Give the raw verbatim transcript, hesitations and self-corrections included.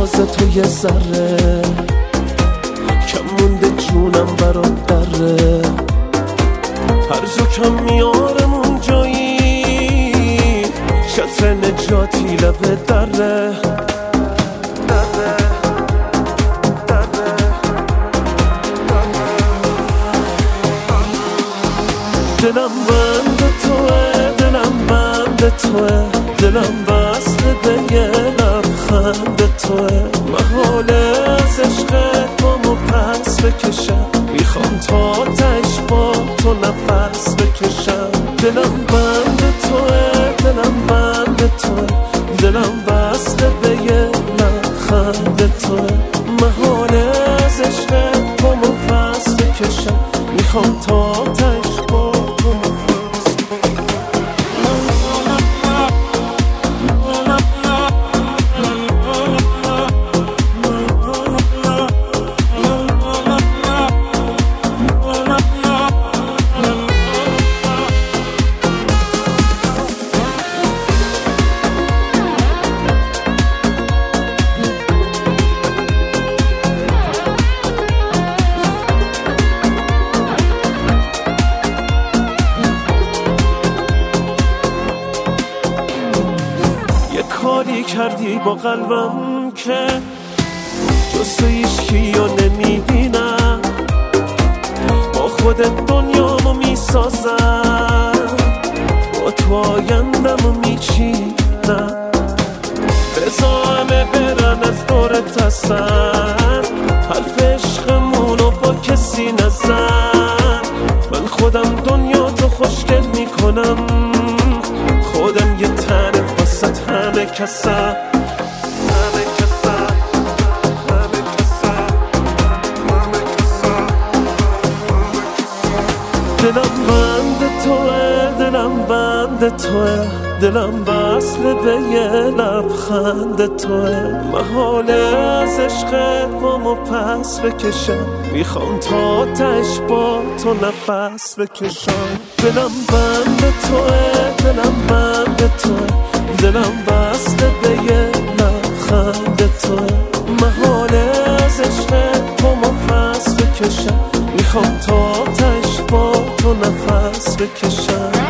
راز تو یه ذره کم مونده جونم برات دره، هر جا کم میارم اون جایی شطر نجاتی لبه دره. دلم بند توه، دلم بند توه، دلم وصل به یه لبخند توه. محال از عشقت بامو پس بکشم، میخوام تا تش با تو نفس بکشم. دلم بند توه، دلم بند توه، دلم وصل به یه لبخند توه. محال از عشقت بامو پس بکشم، میخوام تا تش با کاری کردی با قلبم که جز تو هیچکی رو نمیبینم، با خودت دنیامو میسازم، با تو آیندمو میچینم. بذار همه برن از دورت هستن، حرف عشقمونو با کسی نزن. من خودم دنیا تو خوشگل میکنم، خودم یه تنه وسط همه کسم. دلم بند توه، دلم بند توه، دلم وصل به یه لبخند توه. محال از عشقت بامو پس بکشم، میخوام تا تش با تو نفس بکشم. دلم بند توه، دلم بند توه، دلم وصل به یه لبخند توه. محال از عشقت بامو پس بکشم، میخوام تا تش با تو نفس بکشم.